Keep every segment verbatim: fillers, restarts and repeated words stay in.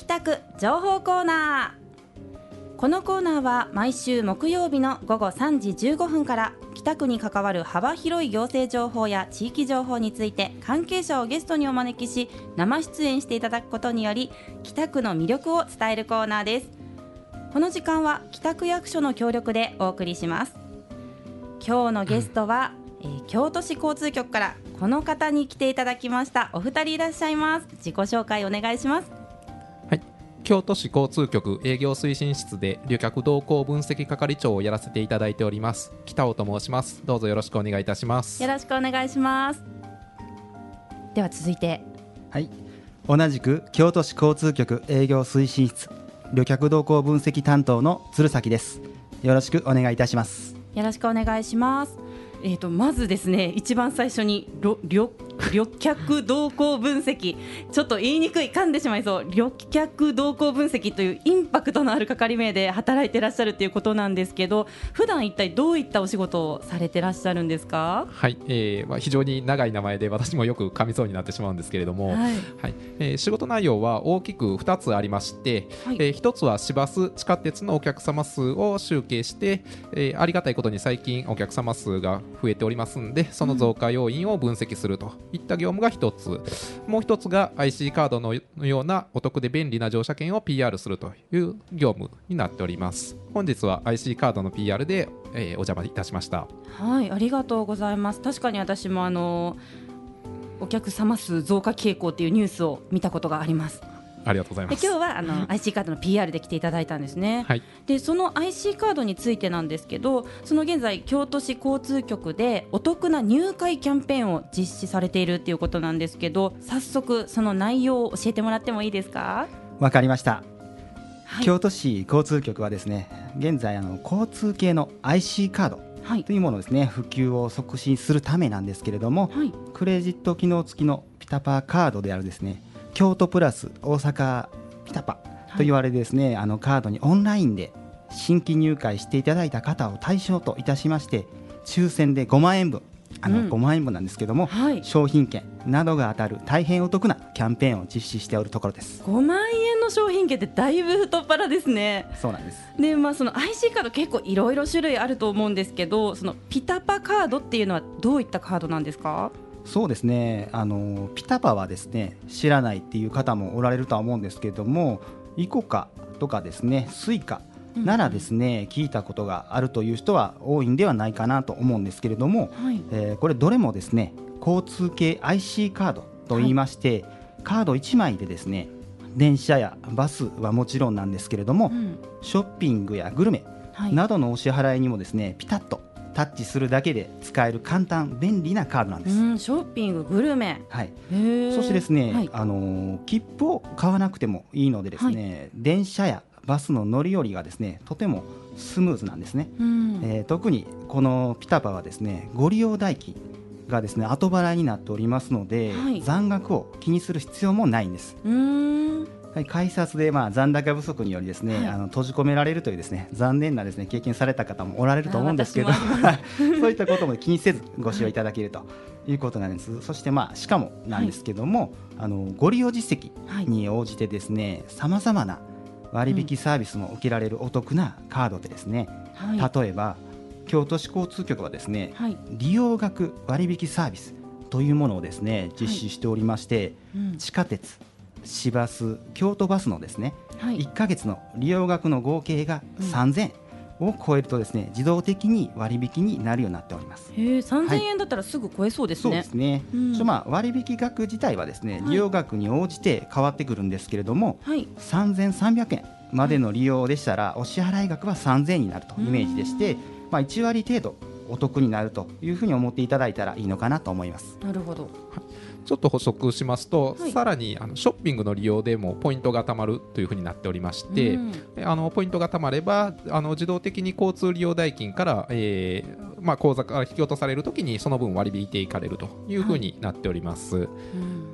北区情報コーナー。このコーナーは毎週木曜日の午後さんじじゅうごふんから北区に関わる幅広い行政情報や地域情報について関係者をゲストにお招きし生出演していただくことにより北区の魅力を伝えるコーナーです。この時間は北区役所の協力でお送りします。今日のゲストは、うん、えー、京都市交通局からこの方に来ていただきました。お二人いらっしゃいます。自己紹介お願いします。 はい、京都市交通局営業推進室で旅客動向分析係長をやらせていただいております北尾と申します。どうぞよろしくお願いいたします。 よろしくお願いします。では続いて、 はい、同じく京都市交通局営業推進室旅客動向分析担当の鶴崎です。よろしくお願いいたします。 よろしくお願いします。えー、とまずですね、一番最初に旅客動向分析、ちょっと言いにくい、噛んでしまいそう。旅客動向分析というインパクトのある係名で働いてらっしゃるということなんですけど、普段一体どういったお仕事をされてらっしゃるんですか？ はい、えーまあ、非常に長い名前で私もよく噛みそうになってしまうんですけれども、はいはい、えー、仕事内容は大きくふたつありまして、はい、えー、ひとつは市バス地下鉄のお客様数を集計して、えー、ありがたいことに最近お客様数が増えておりますので、その増加要因を分析するといった業務がひとつ、もうひとつが アイシー カードのようなお得で便利な乗車券を ピーアール するという業務になっております。本日は アイシー カードの ピーアール で、えー、お邪魔いたしました。 はい、ありがとうございます。確かに私もあのお客様数増加傾向っていうニュースを見たことがあります。 ありがとうございます。 で今日はあの アイシー カードの ピーアール で来ていただいたんですね。はい、でその アイシー カードについてなんですけど、その現在京都市交通局でお得な入会キャンペーンを実施されているということなんですけど、早速その内容を教えてもらってもいいですか？ わかりました。はい、京都市交通局はですね、現在あの交通系の アイシー カードというものをですね、普及を促進するためなんですけれども、はい、クレジット機能付きのピタパカードであるですね、京都プラス大阪ピタパと言われるですね、はい、あのカードにオンラインで新規入会していただいた方を対象といたしまして、抽選でごまんえんぶん、あのごまんえんぶんなんですけども、はい、商品券などが当たる大変お得なキャンペーンを実施しておるところです。 ごまんえんの商品券ってだいぶ太っ腹ですね。 そうなんです。 で、まあ、その アイシー カード結構いろいろ種類あると思うんですけど、そのピタパカードっていうのはどういったカードなんですか？ そうですね、あのピタパはですね、知らないっていう方もおられるとは思うんですけれども、イコカとかですね、スイカならですね、うんうん、聞いたことがあるという人は多いんではないかなと思うんですけれども、はい、えー、これどれもですね、交通系 アイシー カードといいまして、はい、カードいちまいでですね、電車やバスはもちろんなんですけれども、うん、ショッピングやグルメなどのお支払いにもですね、ピタッとタッチするだけで使える簡単便利なカードなんです。 うん、ショッピンググルメ、 はい、そしてですね、はい、あの切符を買わなくてもいいのでですね、はい、電車やバスの乗り降りがですね、とてもスムーズなんですね。うん、えー、特にこのピタパはですね、ご利用代金がですね、後払いになっておりますので、はい、残額を気にする必要もないんです。うーん、はい、改札でまあ残高不足によりですね、はい、あの閉じ込められるというですね、残念なですね経験された方もおられると思うんですけどそういったことも気にせずご使用いただけるということなんです。はい、そしてまあしかもなんですけども、はい、あのご利用実績に応じてですね、さまざまな割引サービスも受けられるお得なカードでですね、はい、例えば京都市交通局はですね、はい、利用額割引サービスというものをですね実施しておりまして、はい、うん、地下鉄、市バス、京都バスのですね、はい、いっかげつの利用額の合計がさんぜんえんを超えるとですね、自動的に割引になるようになっております。 へー、さんぜんえんだったらすぐ超えそうですね。 はい、そうですね。うん、まあ割引額自体はですね、利用額に応じて変わってくるんですけれども、はい、さんぜんさんびゃくえんまでの利用でしたらお支払い額はさんぜんえんになるというイメージでして、まあ、いちわり程度お得になるというふうに思っていただいたらいいのかなと思います。 なるほど。 ちょっと補足しますと、 はい、 さらにあのショッピングの利用でもポイントがたまるというふうになっておりまして、うん、あのポイントがたまればあの自動的に交通利用代金から、えーまあ、口座から引き落とされるときにその分割り引いていかれるというふうになっております。はい、うん、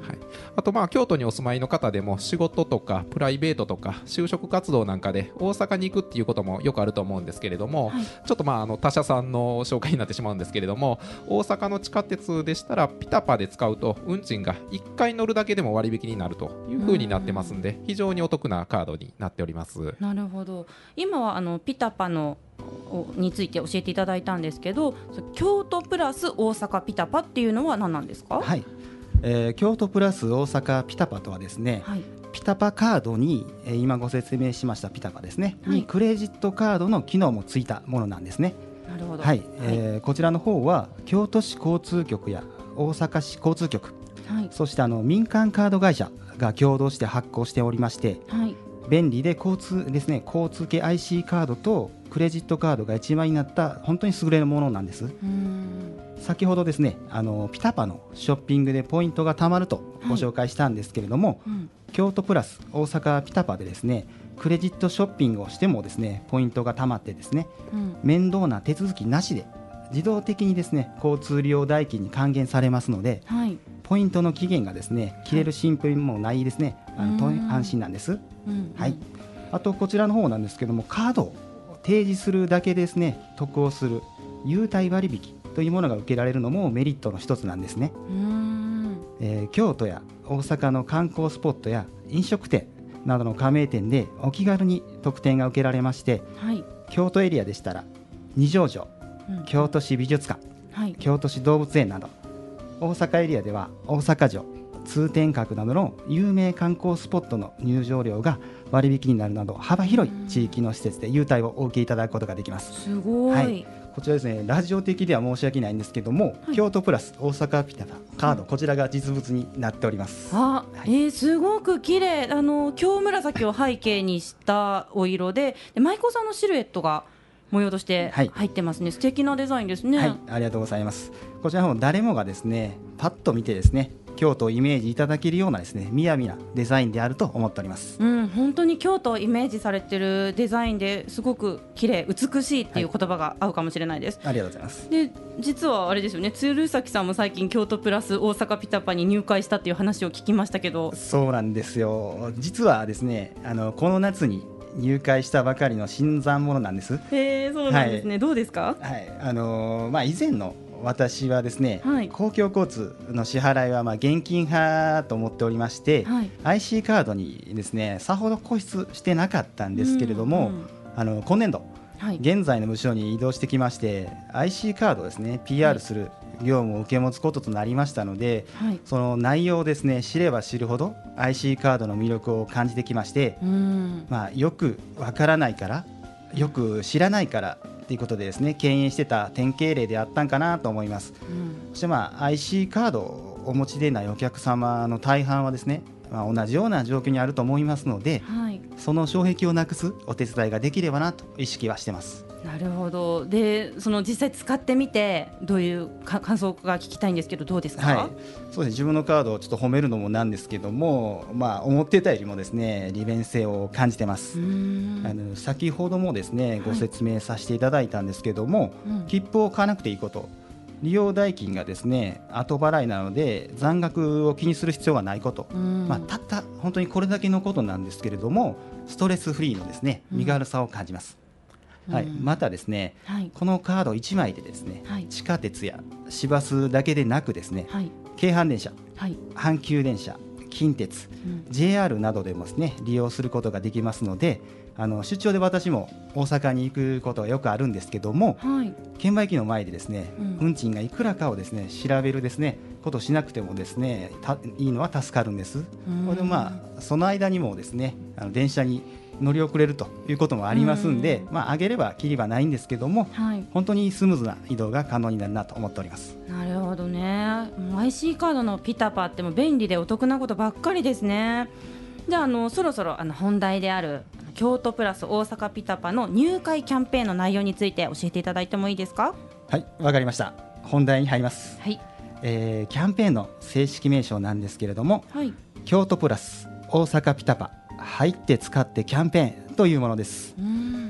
はい、あとまあ京都にお住まいの方でも仕事とかプライベートとか就職活動なんかで大阪に行くっていうこともよくあると思うんですけれども、はい、ちょっとまああの他社さんの紹介になってしまうんですけれども、大阪の地下鉄でしたらピタパで使うと運賃がいっかい乗るだけでも割引になるというふうになってますんで、非常にお得なカードになっております。 なるほど。今はあのピタパのについて教えていただいたんですけど、京都プラス大阪ピタパっていうのは何なんですか？ はい、えー、京都プラス大阪ピタパとはですね、はい、ピタパカードに、えー、今ご説明しましたピタパですね、はい、にクレジットカードの機能もついたものなんですね。 なるほど。 はい、えーはい、こちらの方は京都市交通局や大阪市交通局、はい、そしてあの民間カード会社が共同して発行しておりまして、はい、便利で交通ですね、交通系 アイシー カードとクレジットカードが一枚になった本当に優れるものなんです。うーん、先ほどですね、あのピタパのショッピングでポイントがたまるとご紹介したんですけれども、はい、うん、京都プラス大阪ピタパでですね、クレジットショッピングをしてもですねポイントがたまってですね、うん、面倒な手続きなしで自動的にですね交通利用代金に還元されますので、はい、ポイントの期限がですね切れる心配もないですね、はい、あの安心なんです、うん、はい、あとこちらの方なんですけども、カードを提示するだけですね得をする優待割引というものが受けられるのもメリットの一つなんですね。うーん、えー、京都や大阪の観光スポットや飲食店などの加盟店でお気軽に特典が受けられまして、はい、京都エリアでしたら二条城、うん、京都市美術館、はい、京都市動物園など、大阪エリアでは大阪城、通天閣などの有名観光スポットの入場料が割引になるなど幅広い地域の施設で優待をお受けいただくことができます。 すごい、はい、 こちらですね、ラジオ的では申し訳ないんですけども、はい、京都プラス大阪ピタパカード、こちらが実物になっております。 あ、はい、えー、すごく綺麗、あの京紫を背景にしたお色 で, で舞妓さんのシルエットが模様として入ってますね、はい、素敵なデザインですね。 はい、ありがとうございます。こちらの方誰もがですねパッと見てですね京都をイメージいただけるようなですね雅なデザインであると思っております。 うん、本当に京都をイメージされてるデザインですごく綺麗美しいっていう言葉が合うかもしれないです、 はい、ありがとうございます。 で実はあれですよね、鶴崎さんも最近京都プラス大阪ピタパに入会したっていう話を聞きましたけど。 そうなんですよ、実はですねあのこの夏に入会したばかりの新参者なんです。 へー、そうなんですね、はい、どうですか？ はい、あのーまあ、以前の私はですね、はい、公共交通の支払いはまあ現金派と思っておりまして、はい、アイシー カードにですねさほど固執してなかったんですけれども、うんうん、あの今年度、はい、現在の部署に移動してきまして アイシー カードをですね ピーアール する業務を受け持つこととなりましたので、はい、その内容をですね知れば知るほど アイシー カードの魅力を感じてきまして、うん、まあ、よくわからないからよく知らないからということでですね敬遠してた典型例であったんかなと思います、うん、そしてまあ アイシー カードをお持ちでないお客様の大半はですね、まあ、同じような状況にあると思いますので、はい、その障壁をなくすお手伝いができればなと意識はしてます。 なるほど。でその実際使ってみてどういうか感想が聞きたいんですけど、どうですか？ はい、そうですね、自分のカードをちょっと褒めるのもなんですけども、まあ、思っていたよりもですね利便性を感じてます。うーん、あの先ほどもですねご説明させていただいたんですけども、はい、うん、切符を買わなくていいこと、利用代金がですね後払いなので残額を気にする必要がないこと、まあ、たった本当にこれだけのことなんですけれどもストレスフリーのですね身軽さを感じます、うん、はい、またですね、はい、このカードいちまいでですね、はい、地下鉄や市バスだけでなくですね、はい、京阪電車、はい、阪急電車、近鉄、うん、ジェイアール などでもですね利用することができますので、あの出張で私も大阪に行くことがよくあるんですけども、はい、券売機の前でですね、うん、運賃がいくらかをですね調べるですねことをしなくてもですねいいのは助かるんです。これでまあその間にもですねあの電車に乗り遅れるということもありますんで、ん、まあ、上げればきりはないんですけども、はい、本当にスムーズな移動が可能になるなと思っております。 なるほどね。もう アイシー カードのピタパっても便利でお得なことばっかりですね。じゃあ、あのそろそろあの本題である京都プラス大阪ピタパの入会キャンペーンの内容について教えていただいてもいいですか？ はい、わかりました。本題に入ります、 はい、 えー、キャンペーンの正式名称なんですけれども、はい、京都プラス大阪ピタパ入って使ってキャンペーンというものです。うん、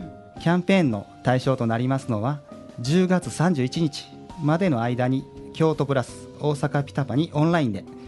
キャンペーンの対象となりますのはじゅうがつさんじゅういちにちまでの間に京都プラス大阪ピタパにオンラインで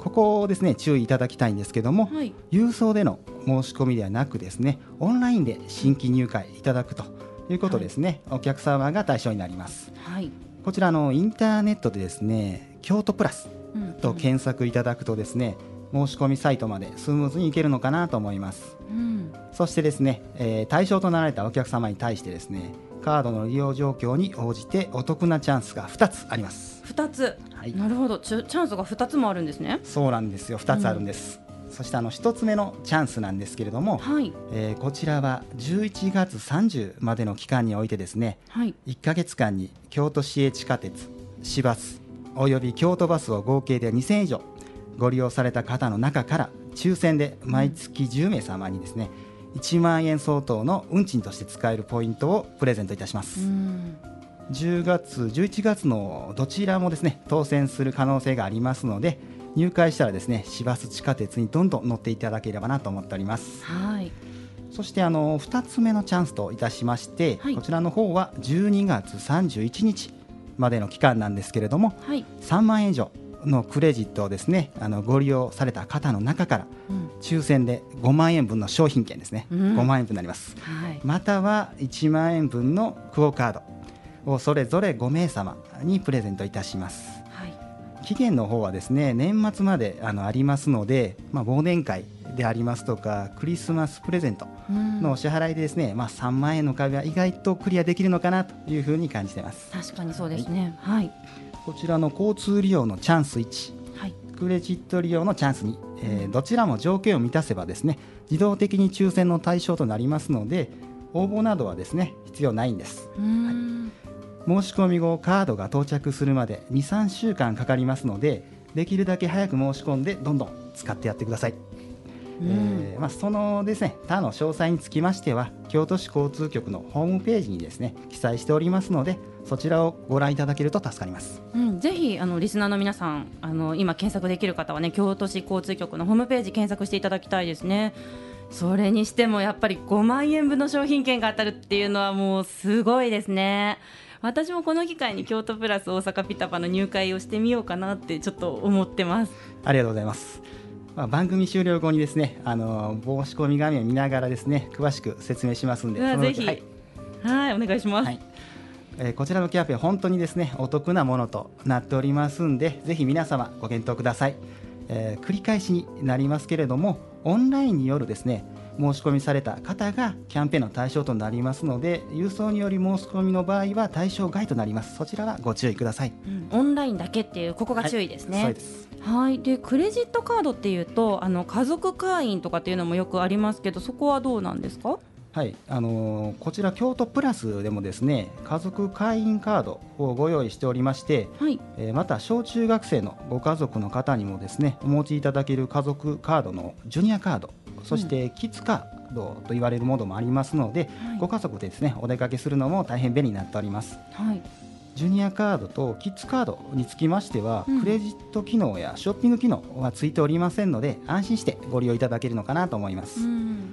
ここをですね注意いただきたいんですけども、はい、郵送での申し込みではなくですねオンラインで新規入会いただくということですね、はい、お客様が対象になります、はい、こちらのインターネットでですね京都プラスと検索いただくとですね、うんうん、申し込みサイトまでスムーズにいけるのかなと思います、うん、そしてですね、えー、対象となられたお客様に対してですねカードの利用状況に応じてお得なチャンスがふたつあります。 ふたつ、はい、なるほど。チャンスがふたつもあるんですね。 そうなんですよ、ふたつあるんです、うん、そしてあのひとつめのチャンスなんですけれども、はい、えー、こちらはじゅういちがつさんじゅうまでの期間においてですね、はい、いっかげつかんに京都市営地下鉄、市バスおよび京都バスを合計でにせんえん以上ご利用された方の中から抽選で毎月じゅうめい様にですね、いちまんえん相当の運賃として使えるポイントをプレゼントいたします。うん、じゅうがつじゅういちがつのどちらもですね当選する可能性がありますので、入会したらですね市バス地下鉄にどんどん乗っていただければなと思っております。はい、そしてあのふたつめのチャンスといたしまして、はい、こちらの方はじゅうにがつさんじゅういちにちまでの期間なんですけれども、はい、さんまんえん以上のクレジットをですねあのご利用された方の中から、うん、抽選でごまんえんぶんの商品券ですね、うん、ごまんえんぶんになります、はい、またはいちまんえんぶんのクオカードをそれぞれごめい様にプレゼントいたします、はい、期限の方はですね年末まであのありますので、まあ、忘年会でありますとかクリスマスプレゼントのお支払いでですね、うん、まあ、さんまんえんの壁は意外とクリアできるのかなというふうに感じています。 確かにそうですね、はい、 こちらの交通利用のチャンスいち、はい、クレジット利用のチャンスに、えー、どちらも条件を満たせばですね自動的に抽選の対象となりますので、応募などはですね必要ないんです。うーん、はい、申し込み後カードが到着するまで にさんしゅうかんかかりますので、できるだけ早く申し込んでどんどん使ってやってください。えーまあ、そのですね他の詳細につきましては京都市交通局のホームページにですね記載しておりますので、そちらをご覧いただけると助かります。 うん、ぜひあのリスナーの皆さん、あの今検索できる方はね京都市交通局のホームページ検索していただきたいですね。それにしてもやっぱりごまんえんぶんの商品券が当たるっていうのはもうすごいですね。私もこの機会に京都プラス大阪ピタパの入会をしてみようかなってちょっと思ってます。 ありがとうございます。まあ、番組終了後にですねあの申し込み画面を見ながらですね詳しく説明しますので、そのぜひ、はい、はい、お願いします。はい、 えー、こちらのキャンペーン本当にですねお得なものとなっておりますんで、ぜひ皆様ご検討ください。えー、繰り返しになりますけれども、オンラインによるですね申し込みされた方がキャンペーンの対象となりますので、郵送により申し込みの場合は対象外となります。そちらはご注意ください。 うん、オンラインだけっていうここが注意ですね。 はい、そうです。 はい、でクレジットカードっていうとあの家族会員とかっていうのもよくありますけど、そこはどうなんですか？ はい、あのー、こちら京都プラスでもですね家族会員カードをご用意しておりまして、はい、えー、また小中学生のご家族の方にもですねお持ちいただける家族カードのジュニアカード、そしてキッズカードと言われるものもありますので、はい、ご家族でですねお出かけするのも大変便利になっております。はい、ジュニアカードとキッズカードにつきましては、うん、クレジット機能やショッピング機能はついておりませんので、安心してご利用いただけるのかなと思います。うん、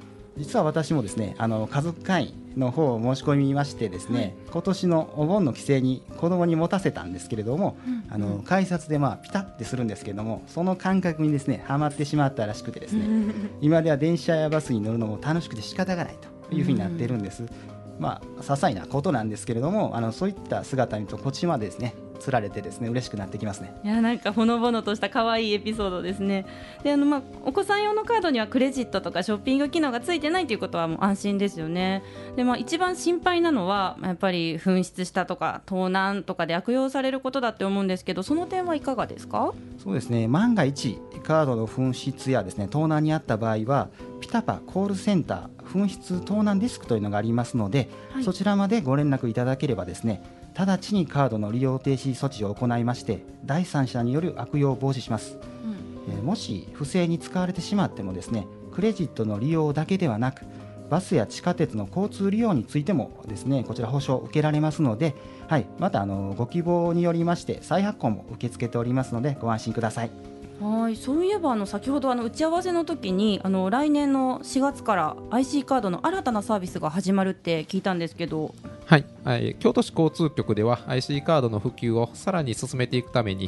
実は私もですねあの家族会員の方を申し込みましてですね、はい、今年のお盆の帰省に子供に持たせたんですけれども、うん、あの改札でまあピタッてするんですけれども、その感覚にですねハマってしまったらしくてですね今では電車やバスに乗るのも楽しくて仕方がないというふうになっているんです。うん、まあ、些細なことなんですけれども、あのそういった姿にとこっちまでですねつられてですね嬉しくなってきますね。 いや、なんかほのぼのとした可愛いエピソードですね。であの、まあ、お子さん用のカードにはクレジットとかショッピング機能がついてないということはもう安心ですよね。で、まあ、一番心配なのはやっぱり紛失したとか盗難とかで悪用されることだって思うんですけど、その点はいかがですか？ そうですね、万が一カードの紛失やですね盗難にあった場合はピタパコールセンター紛失盗難デスクというのがありますので、はい、そちらまでご連絡いただければですね直ちにカードの利用停止措置を行いまして第三者による悪用を防止します。うん、えー、もし不正に使われてしまってもですねクレジットの利用だけではなくバスや地下鉄の交通利用についてもですねこちら保証を受けられますので、はい、またあのご希望によりまして再発行も受け付けておりますのでご安心ください。 はい、そういえばあの先ほどあの打ち合わせの時にあの来年のしがつから アイシー カードの新たなサービスが始まるって聞いたんですけど、 はい、はい、京都市交通局では アイシー カードの普及をさらに進めていくために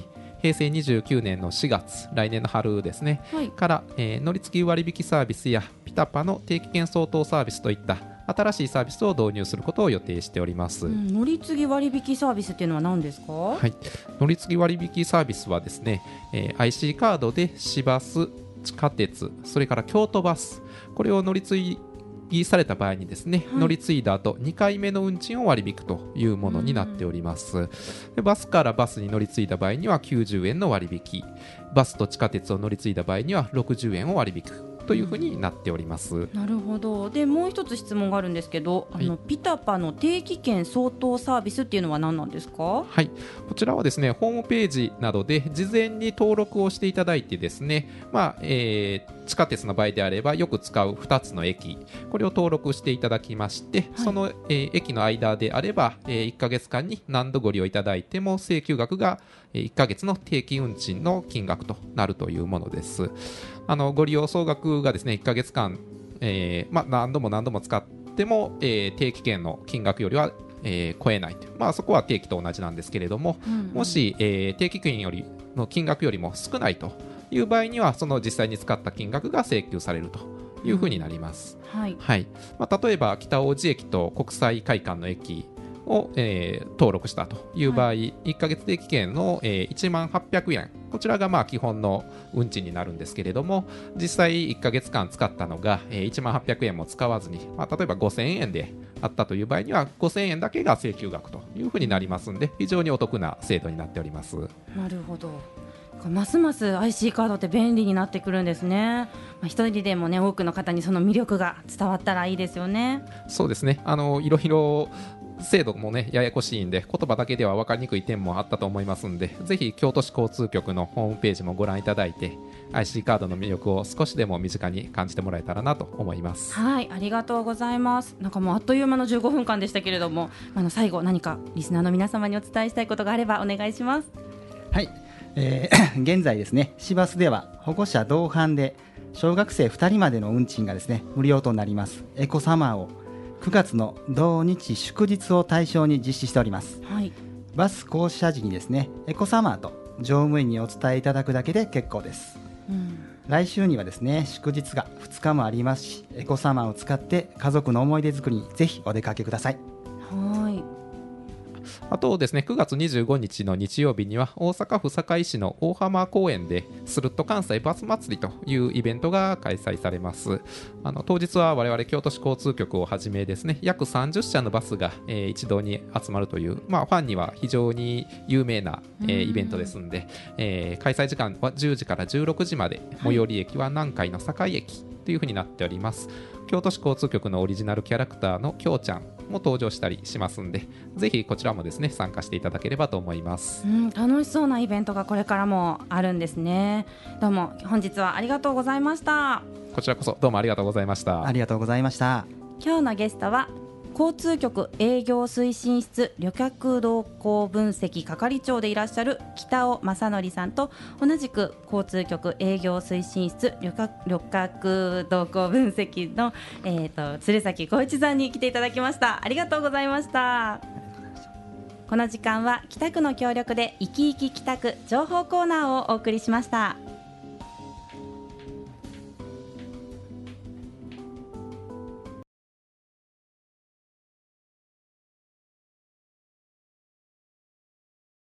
平成にじゅうきゅうねんのしがつ、来年の春ですね、はい、から、えー、乗り継ぎ割引サービスやピタパの定期券相当サービスといった新しいサービスを導入することを予定しております、うん、 乗り継ぎ割引サービスっていうのは何ですか？ はい、乗り継ぎ割引サービスはですね、えー、アイシー カードで市バス、地下鉄、それから京都バス、これを乗り継ぎされた場合にですね、はい、乗り継いだ後にかいめの運賃を割引というものになっております。でバスからバスに乗り継いだ場合にはきゅうじゅうえんの割引、バスと地下鉄を乗り継いだ場合にはろくじゅうえんを割引というふうになっております、うん、 なるほど。でもう一つ質問があるんですけど、はい、あのピタパの定期券相当サービスっていうのは何なんですか？ はい、こちらはですね、ホームページなどで事前に登録をしていただいてですね、まあえー、地下鉄の場合であればよく使うふたつの駅、これを登録していただきまして、はい、その、えー、駅の間であれば、えー、いっかげつかんに何度ご利用いただいても請求額がいっかげつの定期運賃の金額となるというものです。あのご利用総額がですねいっかげつかん、えーまあ、何度も何度も使っても、えー、定期券の金額よりは、えー、超えないという、まあ、そこは定期と同じなんですけれども、うんうん、もし、えー、定期券よりの金額よりも少ないという場合にはその実際に使った金額が請求されるというふうになります、うんはいはいまあ、例えば北大路駅と国際会館の駅を、えー、登録したという場合、はい、いっかげつ定期券の、えー、いちまんはっぴゃくえん、こちらがまあ基本の運賃になるんですけれども、実際いっかげつかん使ったのが、えー、いちまんはっぴゃくえんも使わずに、まあ、例えばごせんえんであったという場合にはごせんえんだけが請求額というふうになりますので、非常にお得な制度になっております。 なるほど。ますます アイシー カードって便利になってくるんですね。まあ、一人でも、ね、多くの方にその魅力が伝わったらいいですよね。 そうですね、あのいろいろ制度もねややこしいんで言葉だけでは分かりにくい点もあったと思いますんで、ぜひ京都市交通局のホームページもご覧いただいて アイシー カードの魅力を少しでも身近に感じてもらえたらなと思います。 はい、ありがとうございます。なんかもうあっという間のじゅうごふんかんでしたけれども、あの最後何かリスナーの皆様にお伝えしたいことがあればお願いします。 はい、えー、現在ですね、市バスでは保護者同伴で小学生ふたりまでの運賃がですね無料となりますエコサマーをくがつの土日祝日を対象に実施しております、はい、バス降車時にですねエコサマーと乗務員にお伝えいただくだけで結構です、うん、来週にはですね祝日がふつかもありますし、エコサマーを使って家族の思い出作りにぜひお出かけください。 はい、 あとですねくがつにじゅうごにちの日曜日には大阪府堺市の大浜公園でスルッと関西バス祭りというイベントが開催されます。あの当日は我々京都市交通局をはじめですね約さんじゅっしゃのバスが、えー、一堂に集まるという、まあ、ファンには非常に有名な、えー、イベントですので、えー、開催時間はじゅうじからじゅうろくじまで、最寄り駅は南海の堺駅というふうになっております。京都市交通局のオリジナルキャラクターのきょうちゃんも登場したりしますんで、ぜひこちらもですね参加していただければと思います、 うん、楽しそうなイベントがこれからもあるんですね。どうも本日はありがとうございました。 こちらこそどうもありがとうございました。 ありがとうございました。 今日のゲストは交通局営業推進室旅客動向分析係長でいらっしゃる北尾正則さんと、同じく交通局営業推進室旅客、旅客動向分析の、えーと、鶴崎浩一さんに来ていただきました。ありがとうございました。この時間は北区の協力で生き生き北区情報コーナーをお送りしました。